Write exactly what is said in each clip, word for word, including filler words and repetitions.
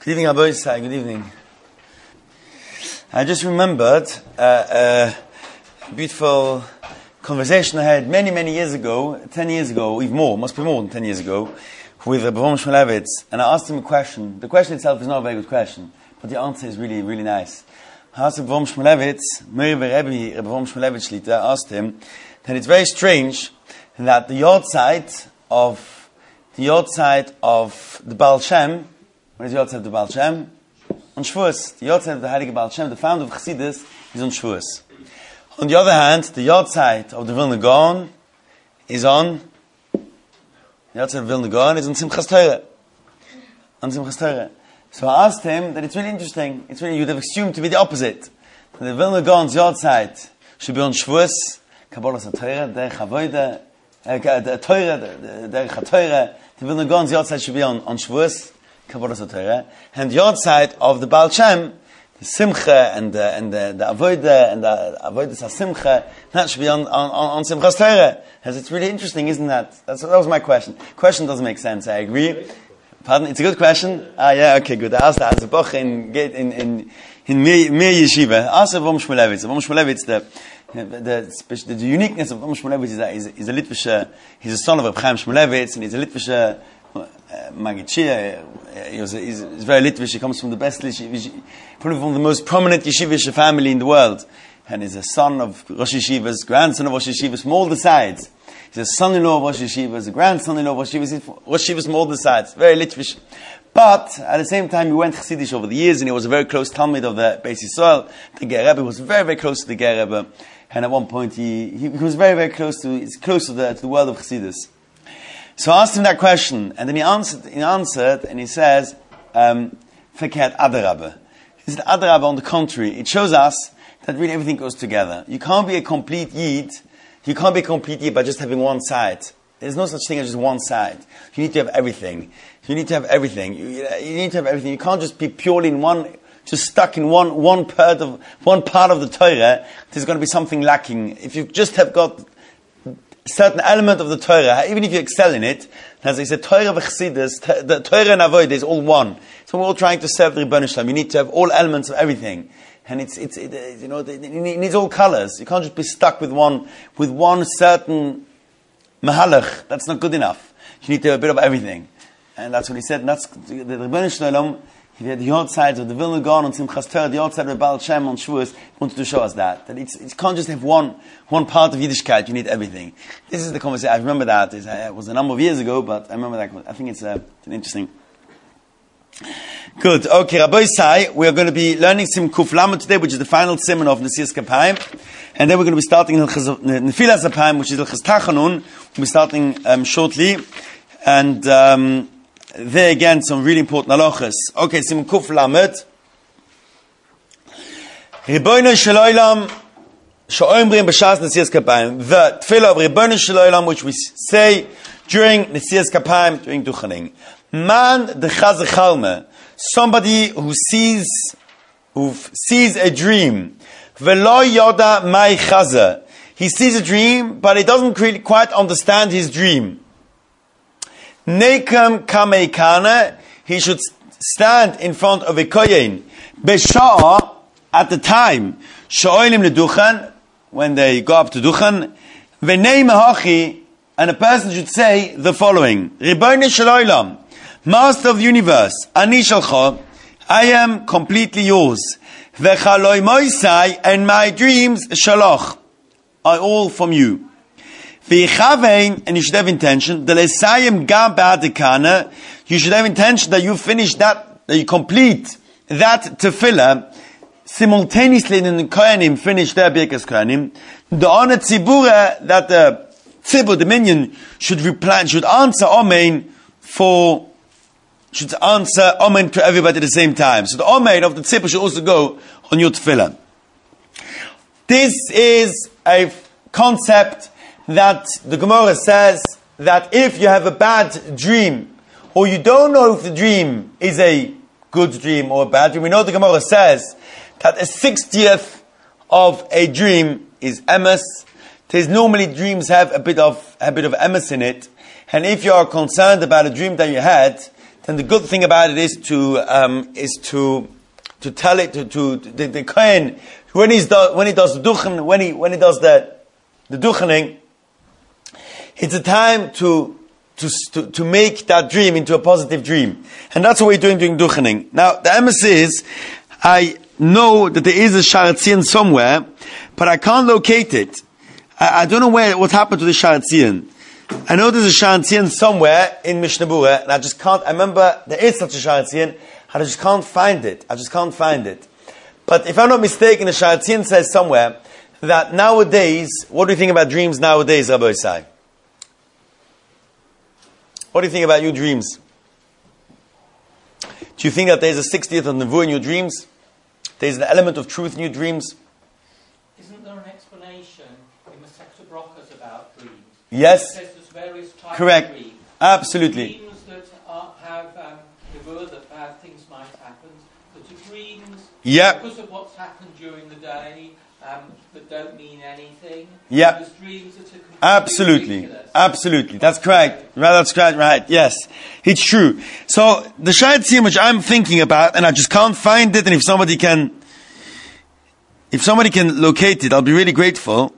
Good evening, Rabbi Isai. Good evening. I just remembered uh, a beautiful conversation I had many, many years ago, ten years ago, even more, must be more than ten years ago, with Rabbi Avram Shmulevitz, and I asked him a question. The question itself is not a very good question, but the answer is really, really nice. I asked Rabbi Avram Shmulevitz, Meir Rebbe, Rabbi Avram Shmulevitz Shlita, asked him that it's very strange that the yahrzeit of the yahrzeit of the Baal Shem. What is the yahrzeit of the Baal Shem? On Shavuos. The yahrzeit of the Heilige Baal Shem, the founder of Chassidus, is on Shavuos. On the other hand, the yahrzeit of the Vilna Gaon is on the yahrzeit of Vilna Gaon is on Simchas Torah. On Simchas Torah. So I asked him that it's really interesting. It's really, you'd have assumed to be the opposite. That the Vilna Gaon's yahrzeit should be on Shavuos, Kabbalas HaTorah, Derech HaVoda, the Torah, the Derech HaTorah. The Vilna Gaon's yahrzeit should be on, on Shavuos, Kabbalas HaTorah, and the yahrzeit of the Baal Shem, the Simcha and the and the, the Avodah and the Avodah Simcha, that should be on on, on Simchas Torah. As it's really interesting, isn't that? That's, that was my question. Question doesn't make sense. I agree. Pardon? It's a good question. Ah, yeah. Okay, good. I asked that as a boch in in in in Mir Yeshiva. Ask Avram Shmulevitz. Avram Shmulevitz, the the, the the uniqueness of Avram Shmulevitz is that he's, he's a Litvischer. He's a son of Reb Chaim Shmulevitz, and he's a Litvischer. Uh, Magid he was he's, he's very Litvish. He comes from the best, probably from the most prominent yeshivish family in the world, and he's a son of Rosh Yeshivas, grandson of Rosh Yeshivas from all the sides. He's a son-in-law of Rosh Yeshivas, a grandson-in-law of Rosh Yeshivas, Rosh Yeshivas from all the sides. Very Litvish. But at the same time, he went Chassidish over the years, and he was a very close Talmid of the Beis Yisrael. The Ger Rebbe was very, very close to the Ger Rebbe, and at one point he, he was very, very close to he's close to the to the world of Chassidus. So I asked him that question, and then he answered, he answered, and he says, um, Verkehrt Adarabbe. He said, Adarabbe, on the contrary, it shows us that really everything goes together. You can't be a complete Yid, you can't be a complete Yid by just having one side. There's no such thing as just one side. You need to have everything. You need to have everything. You, you need to have everything. You can't just be purely in one, just stuck in one, one part of, one part of the Torah. There's going to be something lacking. If you just have got certain element of the Torah, even if you excel in it, as I said, Torah v'chassidus, the Torah and Avodah is all one. So we're all trying to serve the Rebbeinu Shalom. You need to have all elements of everything, and it's it's it, you know it needs all colors. You can't just be stuck with one with one certain mahalach. That's not good enough. You need to have a bit of everything, and that's what he said. And that's the Rebbeinu Shalom. He had the yahrzeit of the Vilna Gaon on Simchas Torah, the yahrzeit of the Baal Shem on Shavuos. He wanted to show us that that it's, it can't just have one one part of Yiddishkeit. You need everything. This is the conversation. I remember that. It was a number of years ago, but I remember that. I think it's uh, an interesting. Good. Okay, Rabbi Isai, we are going to be learning Sim Kuf Lamed today, which is the final simon of Nesias Kapayim, and then we're going to be starting Nefilas Apayim, which is Hilchos Tachanun. We'll be starting um, shortly, and. Um, There again, some really important halachas. Okay, Sim Kuf Lamed. Ribono Shel Olam, she'omrim b'shas Nesias Kapayim. The tefillah of Ribono Shel Olam, which we say during Nesias Kapayim, during Duchaning. Man dechaz chalme, somebody who sees, who sees a dream. V'lo yoda mai chaza. He sees a dream, but he doesn't really quite understand his dream. Nekam kameikana, he should stand in front of a kohen b'sha'a, at the time sha'olim leduchan, when they go up to duchan, v'nei mehachi, and a person should say the following: Ribono Shel Olam, Master of the universe, ani shalcha, I am completely yours. V'chaloi moisai, and my dreams shalach are all from you. And you should have intention. You should have intention that you finish that, that you complete that tefillah simultaneously in the Kohanim finish their Birkas Kohanim. The honor tzibura, that the tzibur, the minion, should reply, should answer Amen for, should answer Amen to everybody at the same time. So the Amen of the tzibur should also go on your tefillah. This is a concept that the Gemara says that if you have a bad dream, or you don't know if the dream is a good dream or a bad dream, we know the Gemara says that a sixtieth of a dream is emes. There's normally dreams have a bit of a bit of emes in it, and if you are concerned about a dream that you had, then the good thing about it is to um, is to to tell it to, to the, the kohen when he's do, when he does the duchen when he when he does the the duchening. It's a time to to to to make that dream into a positive dream, and that's what we're doing during duchening. Now the emes is, I know that there is a Sha'ar Tzion somewhere, but I can't locate it. I, I don't know where what happened to the Sha'ar Tzion. I know there's a Sha'ar Tzion somewhere in Mishnah Berurah, and I just can't. I remember there is such a Sha'ar Tzion, and I just can't find it. I just can't find it. But if I'm not mistaken, the Sha'ar Tzion says somewhere that nowadays, what do you think about dreams nowadays, Rabbi Isai? What do you think about your dreams? Do you think that there's a sixtieth of Nevuah in your dreams? There's an element of truth in your dreams? Isn't there an explanation in the Masechta Brachos about dreams? Yes. It says there's various types Correct. of dreams. Absolutely. Dreams that are, have um, Nevuah, that bad things might happen, that are dreams Yep. because of what's happened during the day, um, that don't mean anything. Yep. There's dreams that are completely Absolutely. ridiculous. Absolutely. That's correct. Right, that's correct. Right. Yes. It's true. So, the Sha'ar Tzion which I'm thinking about, and I just can't find it, and if somebody can, if somebody can locate it, I'll be really grateful.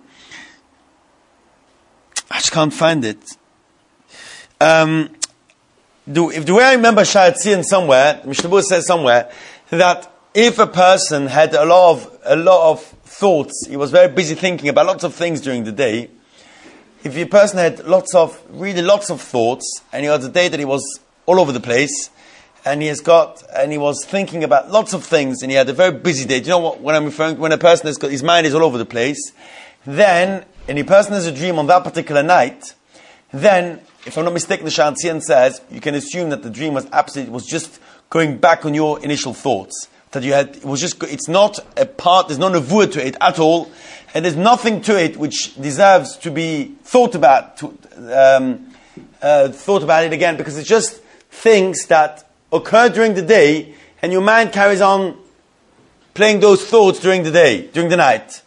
I just can't find it. Um, the, if the way I remember Sha'ar Tzion somewhere, Mishnah Berurah says somewhere, that if a person had a lot of, a lot of thoughts, he was very busy thinking about lots of things during the day. If a person had lots of, really lots of thoughts, and he had a day that he was all over the place, and he has got, and he was thinking about lots of things, and he had a very busy day. Do you know what, when I'm referring, when a person has got, his mind is all over the place, then, and a person has a dream on that particular night, then, if I'm not mistaken, the Sha'ar Tzion says, you can assume that the dream was absolutely, was just going back on your initial thoughts. That you had, it was just, it's not a part, there's no nevuah to it at all, and there's nothing to it which deserves to be thought about, to, um, uh, thought about it again, because it's just things that occur during the day, and your mind carries on playing those thoughts during the day, during the night.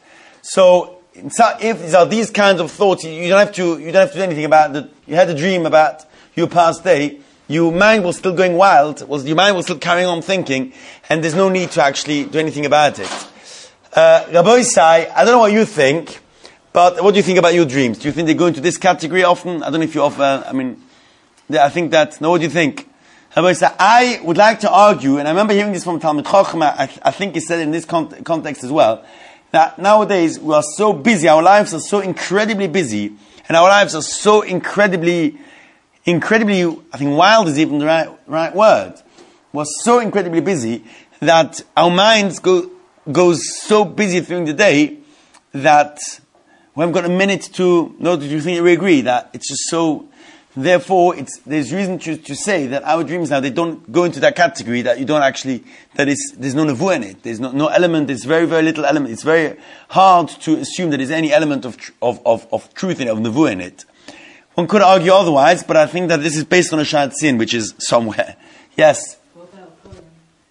So, if these are these kinds of thoughts, you don't have to, you don't have to do anything about it. You had a dream about your past day, your mind was still going wild, was your mind was still carrying on thinking, and there's no need to actually do anything about it. Uh, Rabbi Isai, I don't know what you think, but what do you think about your dreams? Do you think they go into this category often? I don't know if you offer, I mean, yeah, I think that, no, what do you think? Rabbi Isai, I would like to argue, and I remember hearing this from Talmid Chacham, I, I think he said it in this con- context as well, that nowadays we are so busy, our lives are so incredibly busy, and our lives are so incredibly Incredibly, I think wild is even the right, right word. We're so incredibly busy that our minds go goes so busy during the day that we haven't got a minute to. No, do you think we agree that it's just so? Therefore, it's there's reason to, to say that our dreams now they don't go into that category that you don't actually that is there's no nevuah in it. There's no, no element. There's very very little element. It's very hard to assume that there's any element of tr- of, of of truth in it, of nevuah in it. One could argue otherwise, but I think that this is based on a Sha'ar Tzion, which is somewhere. Yes? What about Cohen?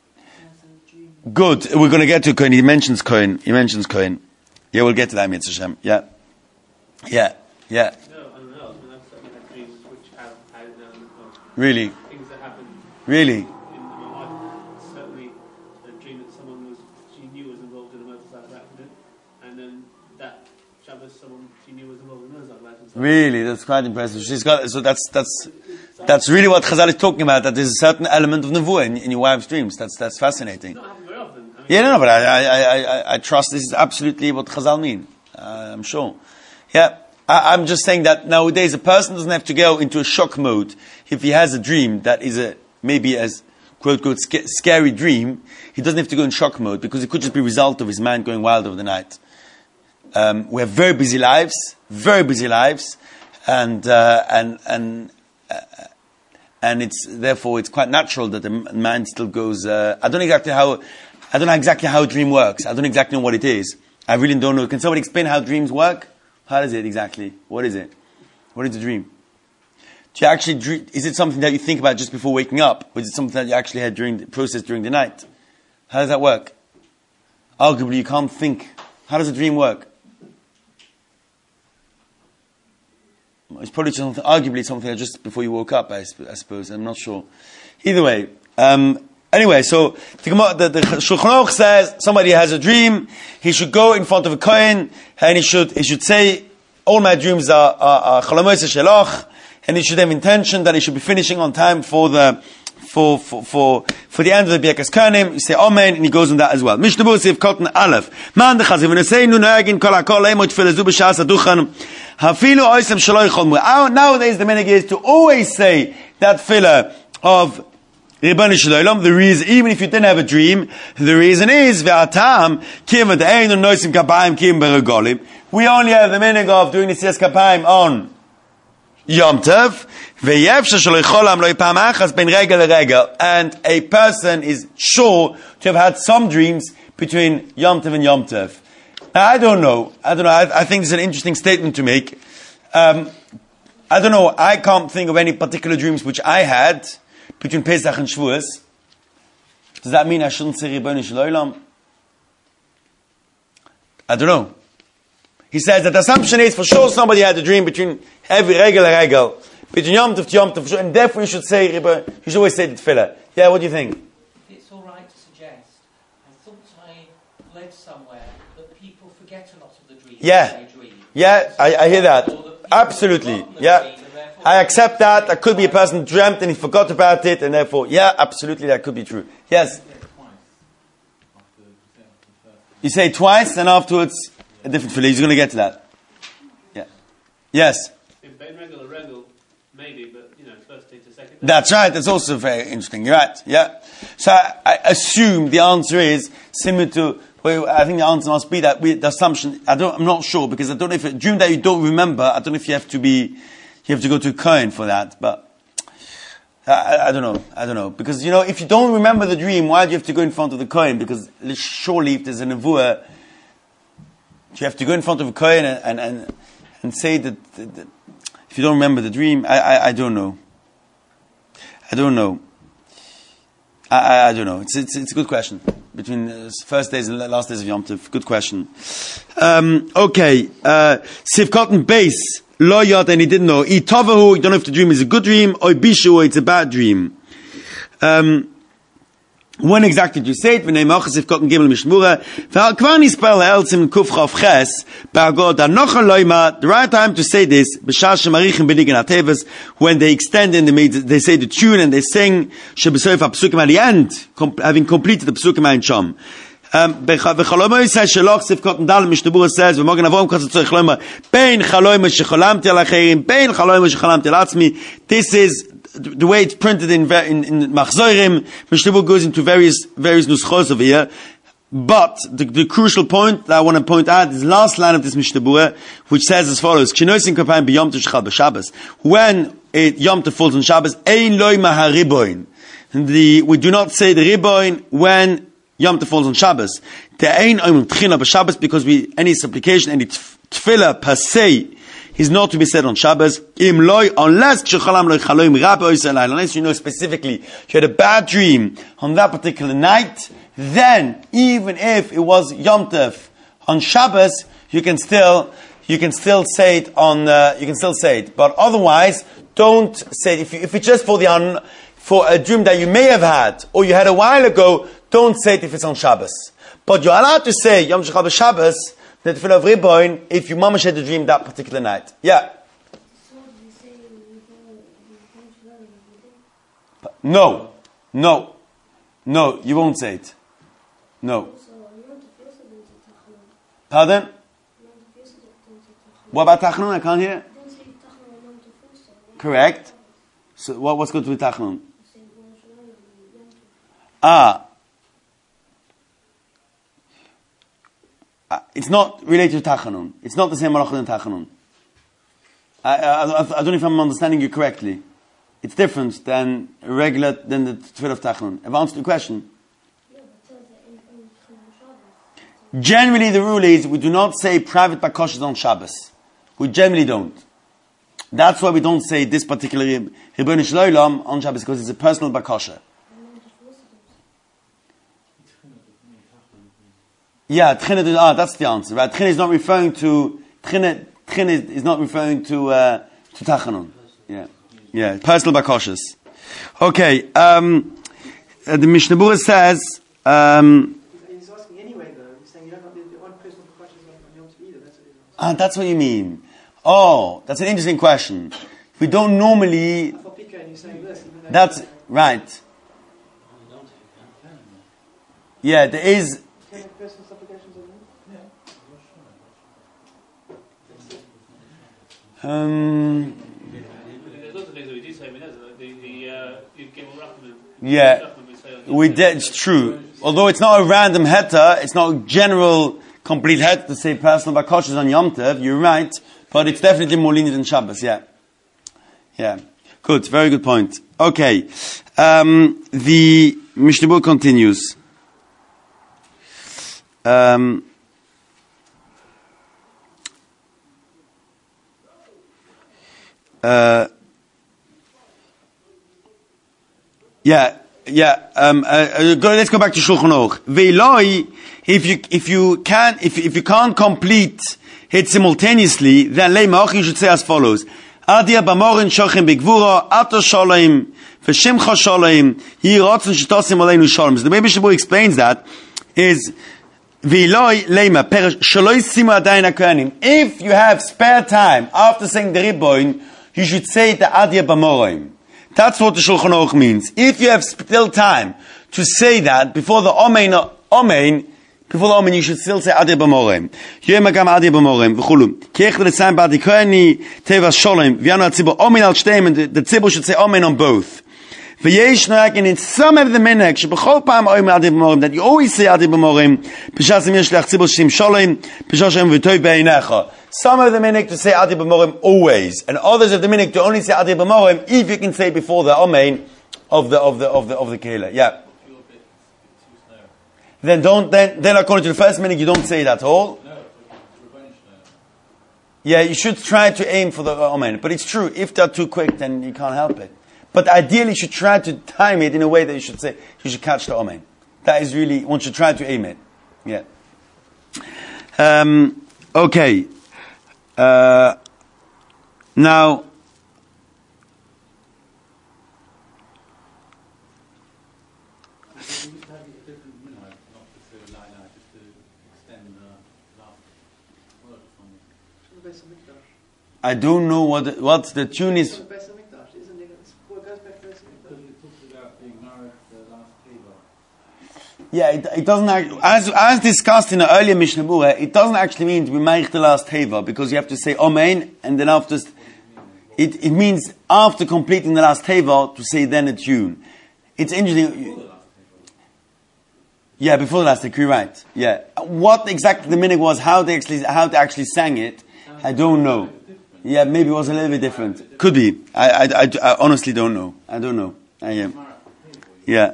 As a dream? Good. We're going to get to Cohen. He mentions Cohen. He mentions Cohen. Yeah, we'll get to that, Mitzvah Hashem. Yeah. Yeah. Yeah. No, I don't know. I mean, I've certainly had dreams which have had an element of Really? things that happened Really? in my life. Certainly a dream that someone was, she knew was involved in a motorcycle accident, and then that Shabbos someone she knew was involved in a motorcycle accident. Really? That's quite impressive. She's got, so that's, that's, that's really what Chazal is talking about, that there's a certain element of nevuah in, in your wife's dreams. That's, that's fascinating. It's not happened very often. I mean, Yeah, no, no, but I, I, I, I, I trust this is absolutely what Chazal mean. Uh, I'm sure. Yeah. I, I'm just saying that nowadays a person doesn't have to go into a shock mode if he has a dream that is a, maybe as, quote, quote, sc- scary dream. He doesn't have to go in shock mode because it could just be a result of his mind going wild over the night. Um, we have very busy lives, very busy lives, and, uh, and, and, uh, and it's, therefore it's quite natural that the mind still goes, uh, I don't know exactly how, I don't know exactly how a dream works. I don't exactly know what it is. I really don't know. Can somebody explain how dreams work? How is it exactly? What is it? What is a dream? Do you actually dream, is it something that you think about just before waking up? Or is it something that you actually had during the process during the night? How does that work? Arguably you can't think. How does a dream work? It's probably something, arguably something that just before you woke up, I, sp- I suppose. I'm not sure. Either way. Um, anyway, so the, the, the Shulchan Aruch says somebody has a dream, he should go in front of a kohen, and he should he should say, all my dreams are are Chalamois Shelach, and he should have intention that he should be finishing on time for the for for for, for the end of the Birkas Kohanim. You say Amen, and he goes on that as well. Mishnah Berurah Sif Cotton Aleph. Man dechaziv and say nu noagin kol hakol emot tefillah zu b'shas aduchan hafilu oisem shelo yichol. Nowadays the minhag is to always say that tefillah of Ribbon Shalom. The reason, even if you didn't have a dream, the reason is ve'atam kivad ein noisim kapayim kim beregolim. We only have the minhag of doing the Siyas Kapayim on Yom Tov, and a person is sure to have had some dreams between Yom Tov and Yom Tov. Now, I don't know. I don't know. I, I think it's an interesting statement to make. Um, I don't know. I can't think of any particular dreams which I had between Pesach and Shavuos. Does that mean I shouldn't say Ribono Shel Olam? I don't know. He says that the assumption is for sure somebody had a dream between every regular regal, between Yom Tov to Yom Tov, and therefore you should say, you should always say the tefillah. Yeah, what do you think? It's all right to suggest. I thought I read somewhere that people forget a lot of the dreams Yeah, they dream. yeah, I, I hear that. Or that Absolutely, dream, yeah. and therefore I accept that. That could be a person dreamt and he forgot about it, and therefore, yeah, absolutely, that could be true. Yes. You say twice, and afterwards a different tefillah. He's going to get to that. Yeah. Yes. If Ben regular regal, maybe, but you know, first day to second day. That's right. That's also very interesting. You're right. Yeah. So I, I assume the answer is similar to. Well, I think the answer must be that we, the assumption. I don't. I'm not sure because I don't know if a dream that you don't remember. I don't know if you have to be. You have to go to a kohen for that. But I, I don't know. I don't know because you know if you don't remember the dream, why do you have to go in front of the kohen? Because surely if there's a nevuah, you have to go in front of a kohen and and and, and say that, that, that if you don't remember the dream. I I, I don't know. I don't know. I, I, I don't know. It's, it's it's a good question. Between uh, first days and last days of Yom Tov. Good question. Um, okay. Uh, Sivkotten base. Lo yad, and he didn't know. I tovahu, you don't know if the dream is a good dream, or bishu, or it's a bad dream. Um, when exactly did you say it? V'nei mocha Sivkotten gimel mishmura. V'al kvar nispel ha'elzim kuf chav ches, ba'agod ha'nocha loima, the right time to say this, b'shar shemarichim b'nigan ha'teves, when they extend and they, made, they say the tune and they sing, shebesoif ha'psukim at the end, com- having completed the psukim ha'in sham. Um, B'chalomo says Shelach Sivkotten Dal Mishnah Berurah says V'mogen Avrom Kosset Tzorich Loima Bein Chalomo Shecholamti Al Acherim Bein Chalomo Shecholamti Al Atzmi. This is the way it's printed in in, in Machzorim. Mishnah Berurah goes into various various nuschos over here. But the, the crucial point that I want to point out is the last line of this Mishnah Berurah, which says as follows: K'shenoisin Kapayim B'Yom Tov Shechal B'Shabbos. When it Yom Tov falls on Shabbos, Ein Loima HaRiboin. The we do not say the Riboin when Yom Tov falls on Shabbos. There ain't oim tchila b'Shabbos because we any supplication, any tefillah per se is not to be said on Shabbos. Im loy unless k'shechalam loy chaloim rabbe oisel unless you know specifically you had a bad dream on that particular night. Then even if it was Yom Tov on Shabbos, you can still you can still say it on uh, you can still say it. But otherwise, don't say it. If you, if it's just for the un, for a dream that you may have had or you had a while ago. Don't say it if it's on Shabbos. But you're allowed to say Yom Shechal B'Shabbos, the tefillah of Riboin, if you mamash had a dream that particular night. Yeah. No. No. No, you won't say it. No. Pardon? What about Tachnun? I can't hear. Correct. So what, what's good with Tachnun? Ah. Uh, it's not related to Tachanun. It's not the same Malachah than Tachanun. I, I, I, I don't know if I'm understanding you correctly. It's different than regular, than the Tefillah of Tachanun. Have I answered the question? Generally, the rule is we do not say private bakoshes on Shabbos. We generally don't. That's why we don't say this particular Ribono Shel Olam on Shabbos because it's a personal bakosha. Yeah, Tchina, ah, that's the answer, right? Tchina is not referring to, Tchina, Tchina is not referring to, uh, to Tachanun. Yeah. Yeah, personal bakoshes. Okay, um, uh, the Mishnah Berurah says, um, He's asking anyway, though. He's saying you don't have the, the odd personal questions on Yom Tov either. That's what he's asking. ah, that's what you mean. Oh, that's an interesting question. We don't normally, I thought P K and you're saying this. Even though that's, right. Yeah, there is, Can you have personal supplications on him? um, There's lots of things that we do say, I mean, like the, the, uh, you give a Rachman. yeah. Rachman we say on We did, it's true. Although it's not a random heta, it's not a general, complete heta to say personal bakoshes on Yom Tov, you're right, but it's definitely more lenient than Shabbos, yeah. Yeah. Good, very good point. Okay. Um, the Mishnah Berurah continues. Um, uh, yeah. Yeah, um, uh, uh, go, let's go back to Shulchan Aruch. Ve'loi, if you, if you can, if, if you can't complete it simultaneously, then leimach, you should say as follows. Adia b'morin shochem b'gvura, ato sholem, v'shimcha sholem, hi rotzen shetosim aleinu sholem. So the way Mishnah Berurah explains that is, ve'loi leima, per sholoi simu adayin hakohanim. If you have spare time after saying the Riboin, you should say the Adia b'morin. That's what the Shulchan Aruch means. If you have still time to say that before the Omein, Omein, before the Omein, you should still say Adeh B'morem. Yom Agam Adeh B'morem, v'chulu. Kiech v'letzayim b'adi koeni, teva sholem, v'yanu al-tzibur, Omein al-shteim, and the, the tzibur should say Omein on both. V'yesh noyak, and in some of the minhag, shebechol pa'am Omein Adeh B'morem, that you always say Adeh B'morem, p'shas im yesh le'ach tzibur shim sholem, p'shas im v'toy be'inecha. Some of the minhag to say Adeh B'morem always, and others of the minhag to only say Adeh B'morem if you can say before the Omein of the of the of the of the Kehillah. Yeah. Then don't then then according to the first minhag you don't say it at all. Yeah, you should try to aim for the Omein, but it's true if they're too quick then you can't help it. But ideally you should try to time it in a way that you should say you should catch the Omein. That is really one should try to aim it. Yeah. Um, okay. Uh, now, I don't know what what the tune is. Yeah, it, it doesn't act, as as discussed in the earlier Mishnah Berurah, it doesn't actually mean to be ma'ich the last teva because you have to say Amen and then after it it means after completing the last teva to say then a tune. It's interesting. Yeah, before the last teva, you're right. Yeah, what exactly the minhag was, how they actually how they actually sang it, I don't know. Yeah, maybe it was a little bit different. Could be. I I, I, I honestly don't know. I don't know. I am. Yeah.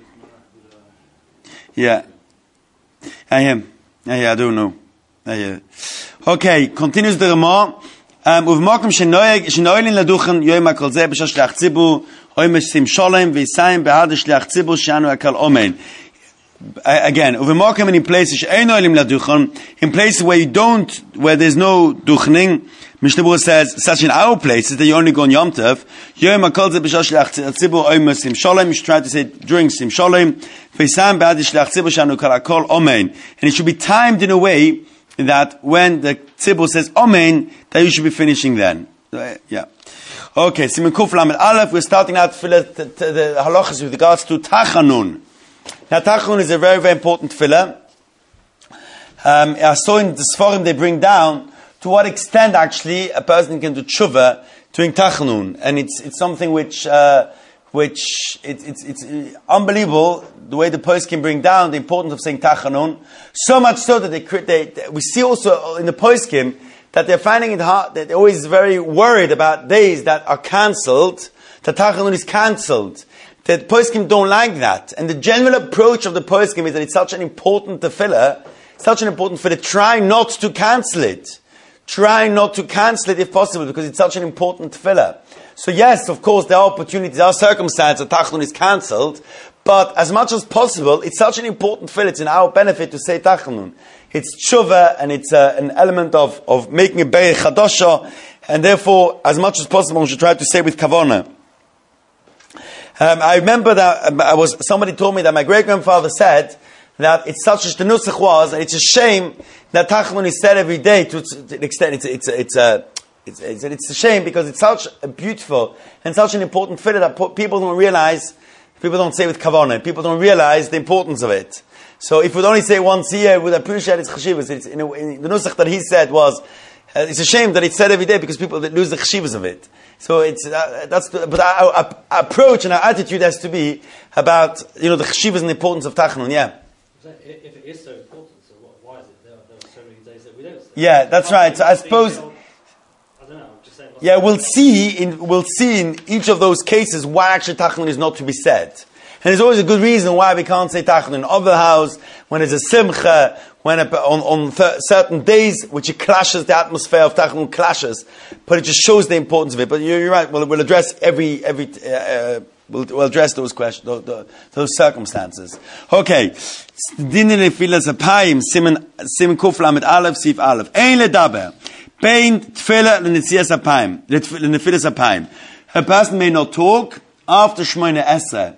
Yeah. I am. Yeah, I don't know. Yeah. Okay, continues the Ramah. Um, ובמקום שנועלין לדוכן יום הכל זה בשביל שליח ציבור, או מששים שולם ויסיים בהד שליח ציבור שאנו הקל אומן. Again, ובמקום in places שאין נועלים לדוכן, in places where you don't, where there's no duchening, Mishnah Berurah says, such in our places that you only go on Yom Tov, Yom HaKol Zeh B'Shal Shliach Tzibur Omer Sim Sholem, you should try to say it during Sim Sholem, V'Yisam B'Ad Shliach Tzibur Shanu Kol HaKol Omen. And it should be timed in a way that when the Tzibur says Omen, that you should be finishing then. Yeah. Okay, Siman Kuf Lamed Aleph, we're starting out to the, the, the halachas with regards to Tachanun. Now Tachanun is a very, very important tefillah. Um, I saw in the Sforim they bring down to what extent actually a person can do tshuva doing tachanun, and it's it's something which uh, which it, it's it's unbelievable the way the post can bring down the importance of saying tachanun. So much so that they, they, they we see also in the poskim that they're finding it hard, that they're always very worried about days that are cancelled. The tachanun is cancelled. The poskim don't like that, and the general approach of the poskim is that it's such an important tefillah, such an important tefillah. Try not to cancel it. Try not to cancel it if possible, because it's such an important tefillah. So yes, of course, there are opportunities, there are circumstances that Tachanun is cancelled, but as much as possible, it's such an important tefillah, it's in our benefit to say Tachanun. It's tshuva, and it's uh, an element of, of making a be'er chadasha, and therefore, as much as possible, we should try to say with kavanah. Um, I remember that um, I was somebody told me that my great grandfather said that it's such as the nusach was, and it's a shame that Tachanun is said every day to, to an extent. It's it's it's a it's, it's, it's a shame because it's such a beautiful and such an important filler that po- people don't realize. People don't say with kavanah. People don't realize the importance of it. So if we'd only say once a year, we'd appreciate its cheshivas. It's in, a, in the nusach that he said was, uh, it's a shame that it's said every day because people lose the cheshivas of it. So it's uh, that's the, but our, our, our approach and our attitude has to be about you know the cheshivas and the importance of Tachanun. Yeah. So if it is so important, so what, why is it there, there are so many days that we don't say? Yeah, that's right. So I suppose. I don't know. I'm just saying. Yeah, we'll see in we'll see in each of those cases why actually Tachanun is not to be said. And there's always a good reason why we can't say Tachanun in other house, when there's a simcha, when a, on, on th- certain days, which it clashes, the atmosphere of Tachanun clashes, but it just shows the importance of it. But you're, you're right, we'll, we'll address every, every, uh, uh, we'll, we'll address those questions, those, those circumstances. Okay. Dinin lefilas apayim, simen, simen kuf lamed aleph, sif aleph. Ein ledaber, bein tfila lenetzias apayim, lenefilas apayim. A person may not talk after Shmoyne Esrei.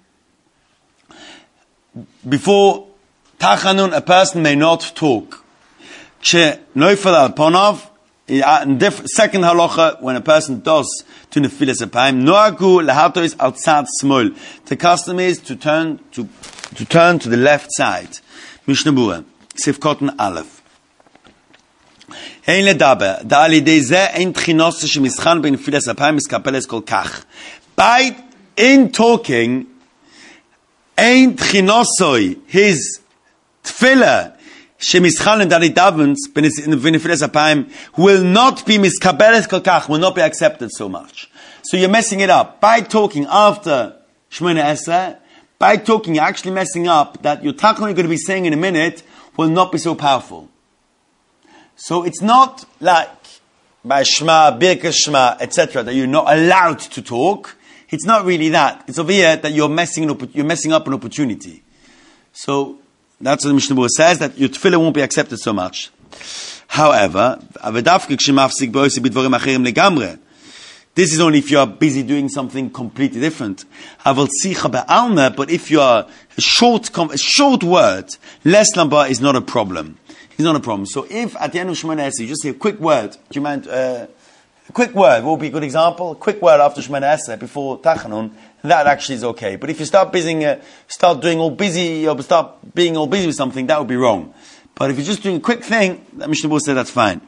Before Tachanun, a person may not talk. Che noifel al ponov, second halacha, when a person does to nefilas apayim, noagu lehatois al tzad smol. The custom is to turn to to turn to the left side. Mishnah Berurah, Sifkoten Aleph. Ein ledaber, da al yedei zeh ein tchinos shemischan ben nefilas apayim miskapeles kol kach. By in talking, ein tchinosoi, his tefillah, shemischalim that he davens, benefiles apayim, will not be miskabeles kol kach, will not be accepted so much. So you're messing it up. By talking after Shemona Esrei, by talking, you're actually messing up that your tachanun you're going to be saying in a minute will not be so powerful. So it's not like by Shema, Birkas Shema, et cetera, that you're not allowed to talk. It's not really that. It's over here that you're messing, an, you're messing up an opportunity. So, that's what the Mishnah Berurah says, that your tefillah won't be accepted so much. However, this is only if you are busy doing something completely different. But if you are a short, a short word, less lamba is not a problem. It's not a problem. So if at the end of Shemona Esrei, you just say a quick word, do you mind, uh, a quick word will be a good example. A quick word after Shemona Esrei, before Tachanun, that actually is okay. But if you start busy, uh, start doing all busy, or start being all busy with something, that would be wrong. But if you're just doing a quick thing, the Mishnah Berurah said that's fine.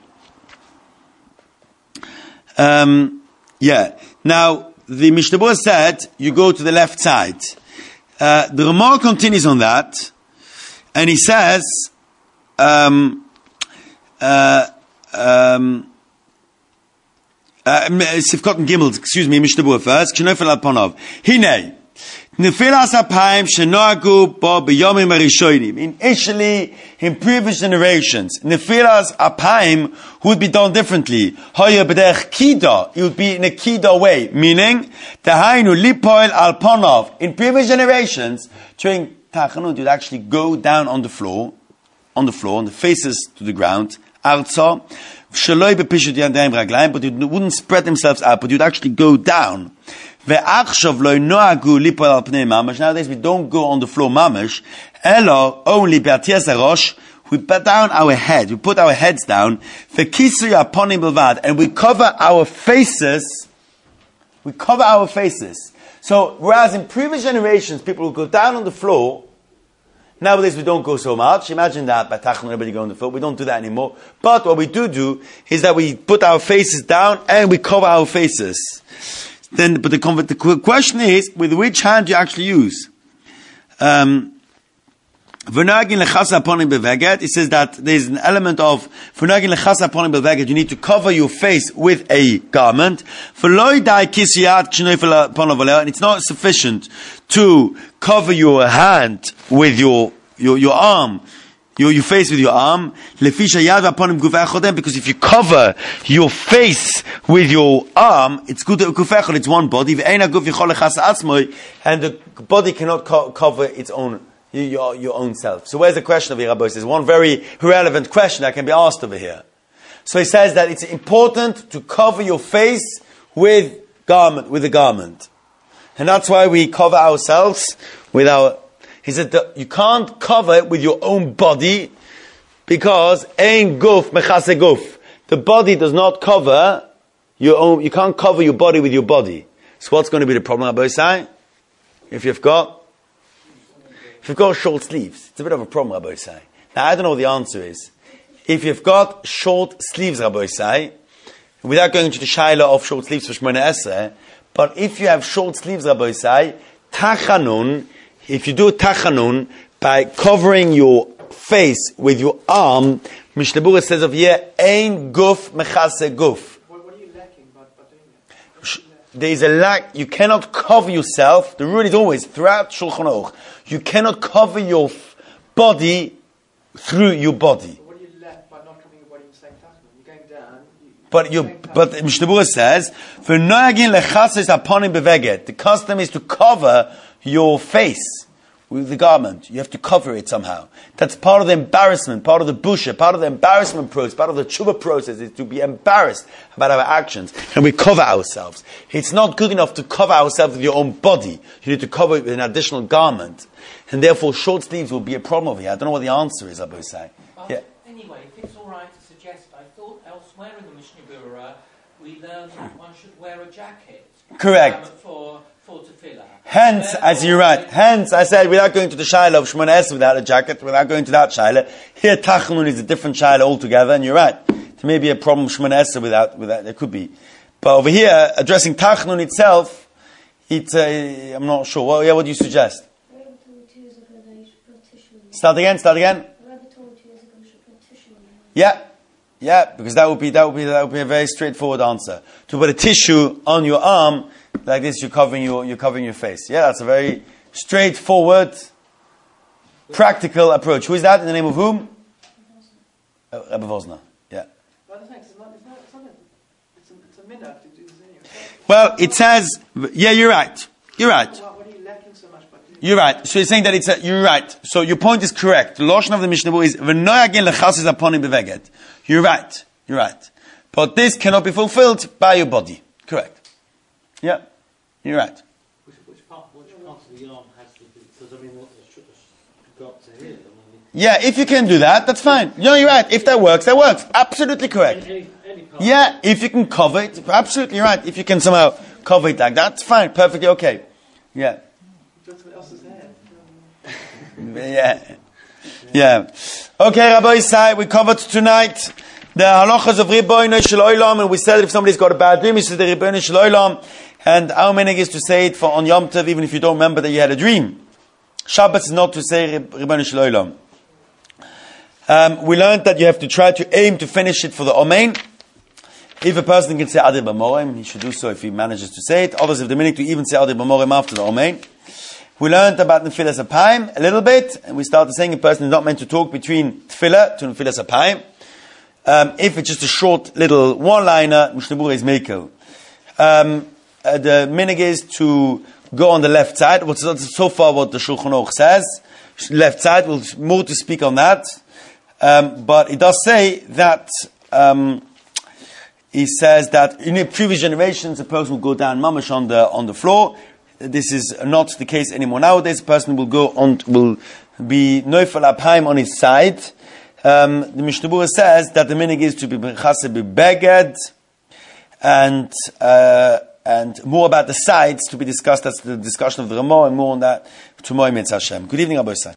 Um, yeah. Now, the Mishnah Berurah said, you go to the left side. Uh, the Ramah continues on that, and he says, um, uh, um, Sifkot Gimel, excuse me, Mishnah Berurah first. K'shenofel al ponov. Hinei. Nefilas apayim shenoagu bo b'yomim harishonim. Initially, in previous generations, nefilas apayim would be done differently. Hoya b'derech kida. It would be in a kida way. Meaning, tahainu lipoil al ponov. In previous generations, during Tachanun, you'd actually go down on the floor, on the floor, on the faces to the ground, arza, but you wouldn't spread themselves out, but you'd actually go down. Nowadays we don't go on the floor mamash, elo only we put down our head, we put our heads down, and we cover our faces, we cover our faces. So whereas in previous generations people would go down on the floor, nowadays we don't go so much. Imagine that by Tachanun everybody go on the floor. We don't do that anymore. But what we do do is that we put our faces down and we cover our faces. Then, but the, the question is, with which hand do you actually use? Um, it says that there's an element of you need to cover your face with a garment. And it's not sufficient to cover your hand with your your, your arm, your, your face with your arm. Because if you cover your face with your arm, it's good. It's one body, and the body cannot co- cover its own. Your, your own self. So where's the question of Rabbi? There's one very relevant question that can be asked over here. So he says that it's important to cover your face with garment, with a garment. And that's why we cover ourselves with our... He said that you can't cover it with your own body because ein guf mechase guf. The body does not cover your own... You can't cover your body with your body. So what's going to be the problem, Rabbi Yisai? If you've got... If you've got short sleeves, it's a bit of a problem, Rabbi Yisai. Now, I don't know what the answer is. If you've got short sleeves, Rabbi Yisai, without going into the shaila of short sleeves for Shemona Esrei, but if you have short sleeves, Rabbi Yisai, tachanun, if you do tachanun by covering your face with your arm, Mishnah Berurah says of here, ein guf mechase guf. What, what are you lacking by, by doing that? There is a lack. You cannot cover yourself. The rule is always throughout Shulchan Aruch. You cannot cover your f- body through your body. But what do you lack by not covering your body in the same time? You're going down. You, But you, but Mishnah Berurah says, "V'noyagin lechases aponim beveget." The custom is to cover your face with the garment. You have to cover it somehow. That's part of the embarrassment, part of the busha, part of the embarrassment process, part of the tshuva process is to be embarrassed about our actions. And we cover ourselves. It's not good enough to cover ourselves with your own body. You need to cover it with an additional garment. And therefore short sleeves will be a problem over here. I don't know what the answer is, Abu Say. But Yeah. anyway, if it's all right to suggest, I thought elsewhere in the Mishnah Berurah we learned that one should wear a jacket. Correct. Um, for for tefillah. Hence, as you're right, hence I said without going to the shaila of Shemona Esrei without a jacket, without going to that shaila, here Tachanun is a different shaila altogether, and you're right. There may be a problem with Shemona Esrei without, without, there could be. But over here, addressing Tachanun itself, it's, uh, I'm not sure. Well, yeah, what do you suggest? Start again, start again. Yeah. Yeah, because that would be, that would be, that would be a very straightforward answer. To put a tissue on your arm, like this, you're covering your, you're covering your face. Yeah, that's a very straightforward, practical approach. Who is that? In the name of whom? Uh, Rebbe Vosner. Yeah. Well, thanks. It's not, it's not, it's not a, it's a, it's a minhag to do this anyway. Well, it says, yeah, you're right. You're right. What, what are you lacking so much by doing You're right. So you're saying that it's a, you're right. So your point is correct. The Lashon of the Mishnah Berurah is, v'noyagin lechases aponim beveget. You're right. You're right. But this cannot be fulfilled by your body. Correct. Yeah. You're right. Which, which part, which part of the arm has to be, because I mean, what the should have got to here. I mean, Yeah, if you can do that, that's fine. No, you're right. If that works, that works. Absolutely correct. any, any part. Yeah, if you can cover it, absolutely right. If you can somehow cover it like that, it's fine. Perfectly okay. Yeah. That's what else is there. Yeah. Yeah. Okay, Rabbi Yisai, we covered tonight the halachas of Ribono Shel Olam, and we said that if somebody's got a bad dream, he says the Ribono Shel Olam, and our meaning is to say it for on Yom Tov, even if you don't remember that you had a dream. Shabbos is not to say Ribono Shel Olam. Um, we learned that you have to try to aim to finish it for the Omein. If a person can say Adir B'Morem, he should do so if he manages to say it. Others have the meaning to even say Adir B'Morem after the Omein. We learned about Nefilas Apayim a little bit, and we started saying a person is not meant to talk between Tefillah to Nefilas Apayim. Um, if it's just a short little one-liner, Mishnah Berurah is Mekel. Um, uh, the minig is to go on the left side. What's so far what the Shulchan Aruch says. Left side, we'll more to speak on that. Um, but it does say that, um, he says that in the previous generations, a person will go down mamash on the, on the floor. This is not the case anymore nowadays. A person will go on, will be noifel apayim on his side. Um, the Mishnah Berurah says that the minig is to be b'chase beged, and uh, and more about the sides to be discussed. That's the discussion of the Ramah, and more on that tomorrow. Mitzvah Hashem. Good evening, Abba Yisai.